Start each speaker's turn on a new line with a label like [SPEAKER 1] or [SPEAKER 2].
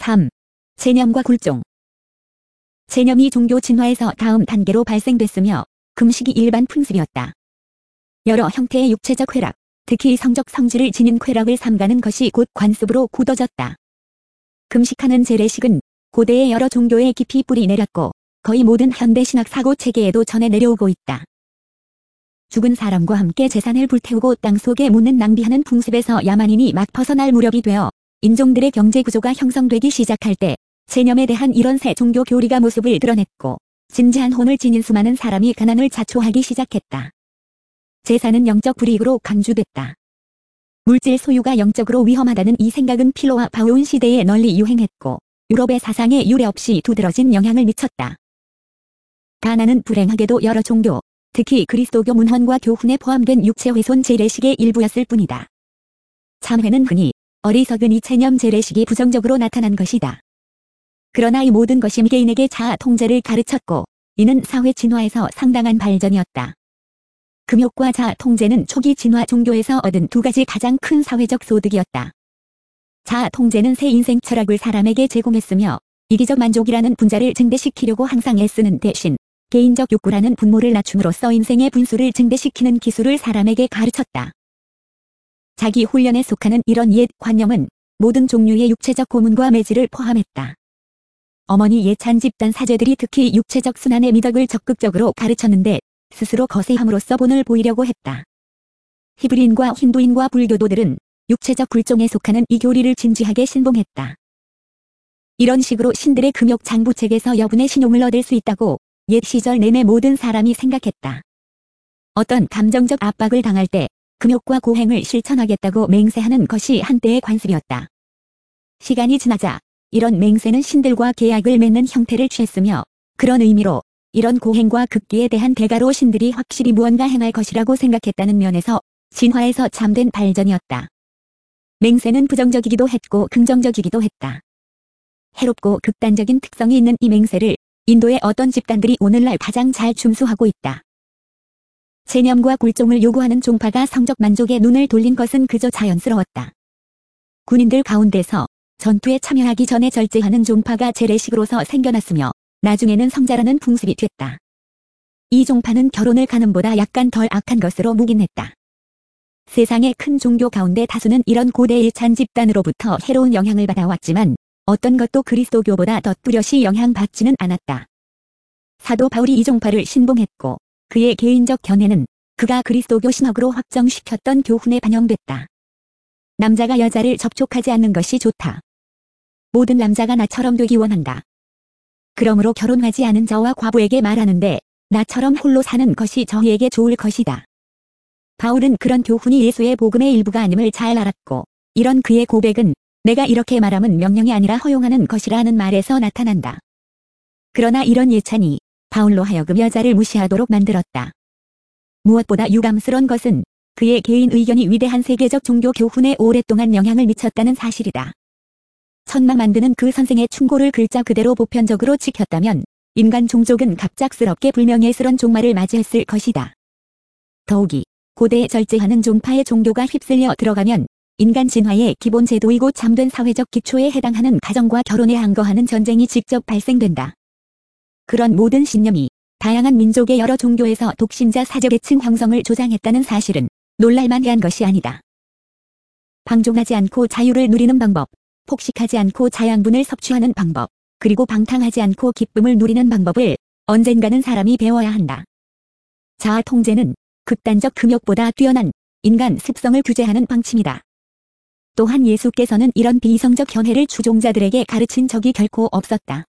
[SPEAKER 1] 3. 체념과 굴종. 체념이 종교 진화에서 다음 단계로 발생됐으며 금식이 일반 풍습이었다. 여러 형태의 육체적 쾌락, 특히 성적 성질을 지닌 쾌락을 삼가는 것이 곧 관습으로 굳어졌다. 금식하는 재래식은 고대의 여러 종교에 깊이 뿌리 내렸고 거의 모든 현대 신학 사고 체계에도 전해 내려오고 있다. 죽은 사람과 함께 재산을 불태우고 땅속에 묻는 낭비하는 풍습에서 야만인이 막 벗어날 무렵이 되어 인종들의 경제 구조가 형성되기 시작할 때 체념에 대한 이런 새 종교 교리가 모습을 드러냈고 진지한 혼을 지닌 수많은 사람이 가난을 자초하기 시작했다. 재산은 영적 불이익으로 간주됐다. 물질 소유가 영적으로 위험하다는 이 생각은 필로와 바오운 시대에 널리 유행했고 유럽의 사상에 유례 없이 두드러진 영향을 미쳤다. 가난은 불행하게도 여러 종교, 특히 그리스도교 문헌과 교훈에 포함된 육체훼손 재래식의 일부였을 뿐이다. 참회는 흔히 어리석은 이 체념 재래식이 부정적으로 나타난 것이다. 그러나 이 모든 것이 개인에게 자아 통제를 가르쳤고 이는 사회 진화에서 상당한 발전이었다. 금욕과 자아 통제는 초기 진화 종교에서 얻은 두 가지 가장 큰 사회적 소득이었다. 자아 통제는 새 인생 철학을 사람에게 제공했으며 이기적 만족이라는 분자를 증대시키려고 항상 애쓰는 대신 개인적 욕구라는 분모를 낮춤으로써 인생의 분수를 증대시키는 기술을 사람에게 가르쳤다. 자기 훈련에 속하는 이런 옛 관념은 모든 종류의 육체적 고문과 매질을 포함했다. 어머니 예찬 집단 사제들이 특히 육체적 순환의 미덕을 적극적으로 가르쳤는데 스스로 거세함으로써 본을 보이려고 했다. 히브리인과 힌두인과 불교도들은 육체적 굴종에 속하는 이 교리를 진지하게 신봉했다. 이런 식으로 신들의 금욕 장부책에서 여분의 신용을 얻을 수 있다고 옛 시절 내내 모든 사람이 생각했다. 어떤 감정적 압박을 당할 때 금욕과 고행을 실천하겠다고 맹세하는 것이 한때의 관습이었다. 시간이 지나자 이런 맹세는 신들과 계약을 맺는 형태를 취했으며 그런 의미로 이런 고행과 극기에 대한 대가로 신들이 확실히 무언가 행할 것이라고 생각했다는 면에서 진화에서 참된 발전이었다. 맹세는 부정적이기도 했고 긍정적이기도 했다. 해롭고 극단적인 특성이 있는 이 맹세를 인도의 어떤 집단들이 오늘날 가장 잘 준수하고 있다. 체념과 굴종을 요구하는 종파가 성적 만족에 눈을 돌린 것은 그저 자연스러웠다. 군인들 가운데서 전투에 참여하기 전에 절제하는 종파가 재래식으로서 생겨났으며 나중에는 성자라는 풍습이 됐다. 이 종파는 결혼을 가늠보다 약간 덜 악한 것으로 묵인했다. 세상의 큰 종교 가운데 다수는 이런 고대 예찬 집단으로부터 해로운 영향을 받아왔지만 어떤 것도 그리스도교보다 더 뚜렷이 영향받지는 않았다. 사도 바울이 이 종파를 신봉했고 그의 개인적 견해는 그가 그리스도교 신학으로 확정시켰던 교훈에 반영됐다. 남자가 여자를 접촉하지 않는 것이 좋다. 모든 남자가 나처럼 되기 원한다. 그러므로 결혼하지 않은 저와 과부에게 말하는데 나처럼 홀로 사는 것이 저희에게 좋을 것이다. 바울은 그런 교훈이 예수의 복음의 일부가 아님을 잘 알았고 이런 그의 고백은 내가 이렇게 말함은 명령이 아니라 허용하는 것이라는 말에서 나타난다. 그러나 이런 예찬이 바울로 하여금 여자를 무시하도록 만들었다. 무엇보다 유감스러운 것은 그의 개인 의견이 위대한 세계적 종교 교훈에 오랫동안 영향을 미쳤다는 사실이다. 천마 만드는 그 선생의 충고를 글자 그대로 보편적으로 지켰다면 인간 종족은 갑작스럽게 불명예스런 종말을 맞이했을 것이다. 더욱이 고대에 절제하는 종파의 종교가 휩쓸려 들어가면 인간 진화의 기본 제도이고 참된 사회적 기초에 해당하는 가정과 결혼에 항거하는 전쟁이 직접 발생된다. 그런 모든 신념이 다양한 민족의 여러 종교에서 독신자 사제계층 형성을 조장했다는 사실은 놀랄만한 것이 아니다. 방종하지 않고 자유를 누리는 방법, 폭식하지 않고 자양분을 섭취하는 방법, 그리고 방탕하지 않고 기쁨을 누리는 방법을 언젠가는 사람이 배워야 한다. 자아 통제는 극단적 금욕보다 뛰어난 인간 습성을 규제하는 방침이다. 또한 예수께서는 이런 비이성적 견해를 추종자들에게 가르친 적이 결코 없었다.